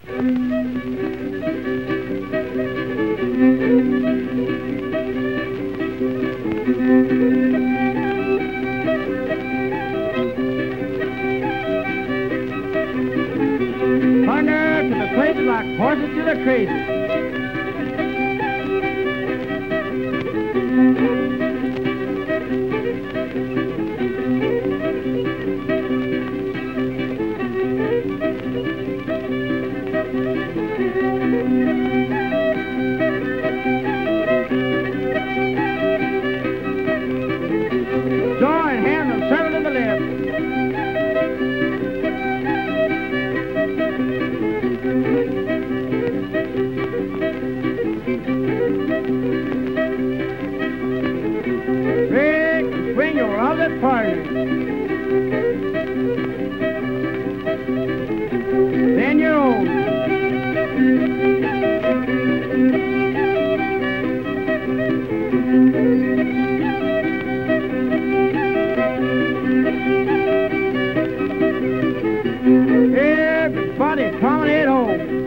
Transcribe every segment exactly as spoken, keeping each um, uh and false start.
Partner to the crazy like horses to the crazy. Join hands and settle to the left. Break, swing your other partner. Then your own. Everybody promenade home.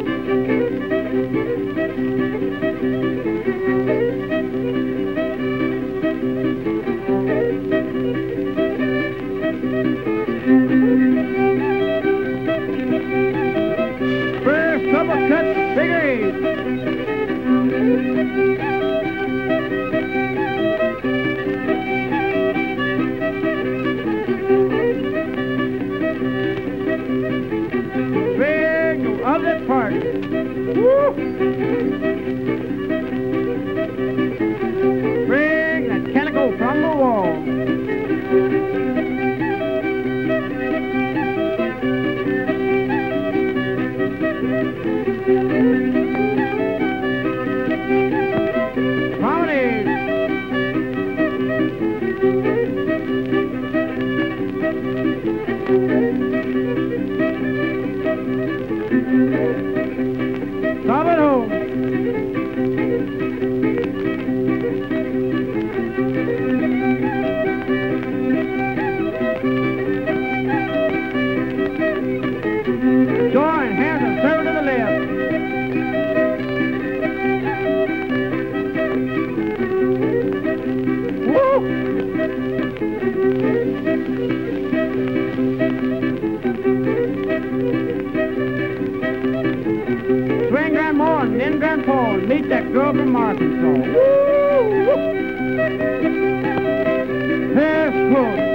First double cut, figure eight. Of that party. Woo! Bring that calico from the wall. Promenade. Stop at home. Join hands and serve to the left. Woo! Swing Grandma and then Grandpa and meet that girl from Arkansas. Woo! Woo! Let's go.